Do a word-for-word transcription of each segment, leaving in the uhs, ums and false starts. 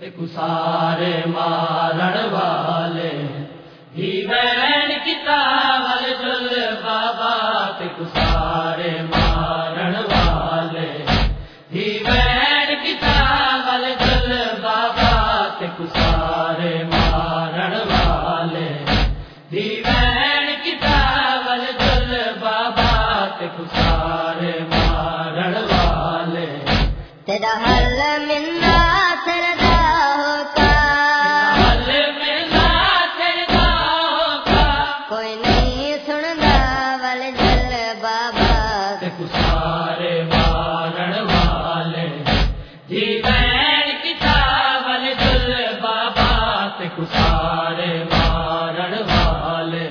सारे मारण वाले ही बैन किताब जुल बाबा ते सारे मारण वाले ही बैन किताब जुल बाबा ते सारे मारण वाले ही बैन किताब जुल बाबा ते सारे मारण वाले तेरा हल मिलना सरदा होता हल मिलना सरदा होता कोई नहीं सुनदा वल जल बाबा ते सारे मारण वाले जी बैन किताब जुल बाबा ते सारे मारण वाले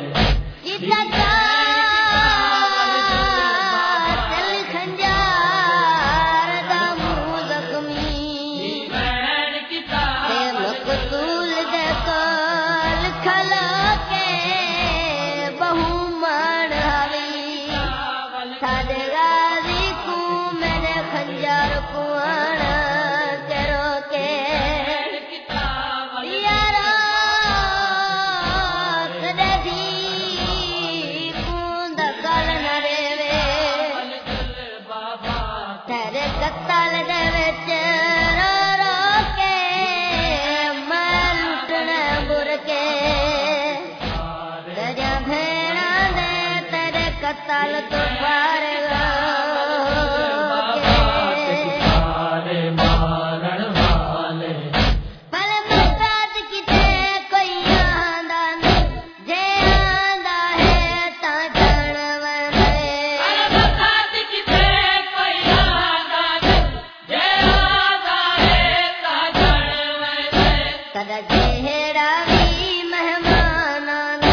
कत्तल दे विच रो रो के मैं लुटना बुरके तेरा भेड़ा दे तेरे कत्तल तो पार जेड़ा भी मेहमान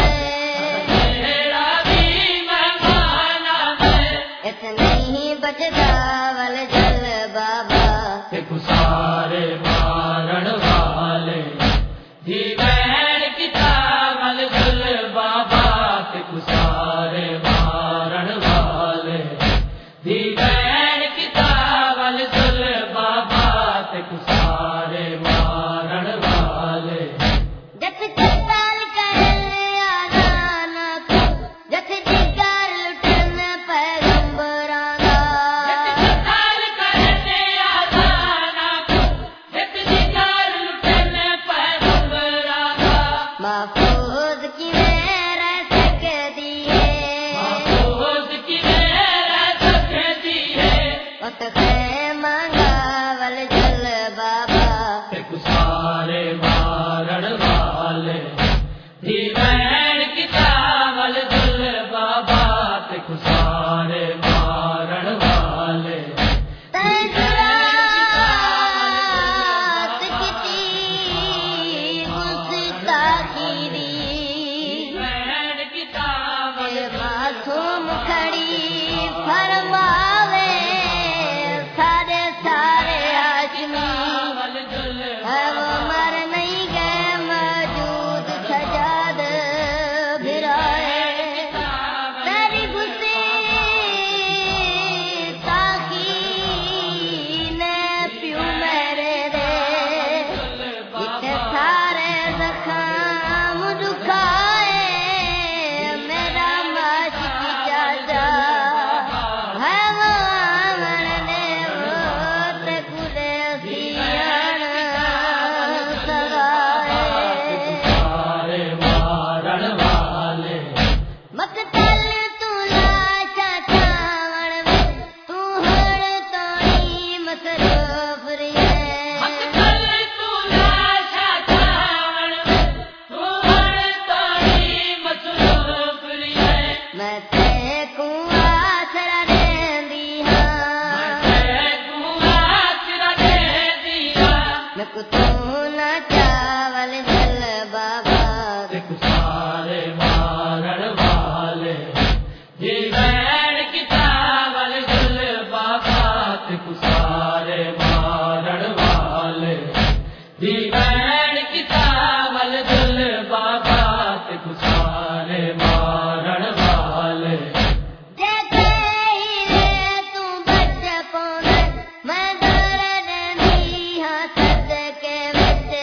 इतने ही बचदा वल जल बाबा ते सारे मारण वाले जी बैन किताब जुल बाबा ते सारे मारण वाले जी बैन किताब जुल बाबा ते सारे मारण वाले जत कत्तल करने आजान को जत जिगर लुटन पैगंबरां दा जत कत्तल करने आजान को जत जिगर लुटन पैगंबरां दा महफूज की रह सकदी है महफूज की रह सकदी है उत मांगा वल जल बाबा ते सारे मारण वाले जी बैन किताब जुल बाबा ते सारे मारण वाले तैरात किती गुस्ताखी दी बैन किताब मासूम खड़ी फरमावे सारे सारे हाशमी है वो मर नहीं गए मौजूद सजाद भिराए तेरी गुस्से ताकी ने प्यू मेरे दे इतने सारे जख्म दुखाए मेरा माशिकी चाचा है वो मरने वो ते कुले सियान सारे मारण वाले मकतल तू लाशा छावण में तू हड़ तोड़ी मसरूफ रिहे मकतल तू लाशा छावण में तू हर तोड़ी मसरूफ रिहे मैं ते को आसरा देंदी हां मैं तू आसरा दे दिया मैं को तू ना चावल जल बाबा ते सारे मारण वाले जी बैन किताब जुल बाबा ते सारे मारण वाले जी बैन किताब जुल बाबा ते सारे मारण वाले जैसे ही रे तू बच पौने मैं दर देंदी हां सद के विच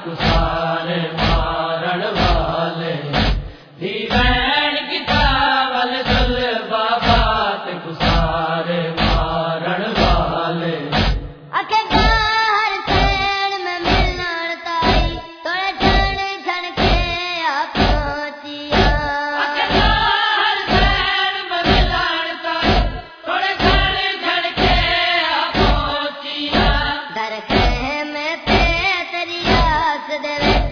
कुसारे मारण वाले धी बैण की चावल चल बाबात कुसारे मारण वाले अके बाहर शहर में मिलण ताई तोड़े छण छण के आ पहुंचिया अके बाहर शहर में मिलण ताई तोड़े छण छण के आ पहुंचिया दर कह में पे तेरी आस देवे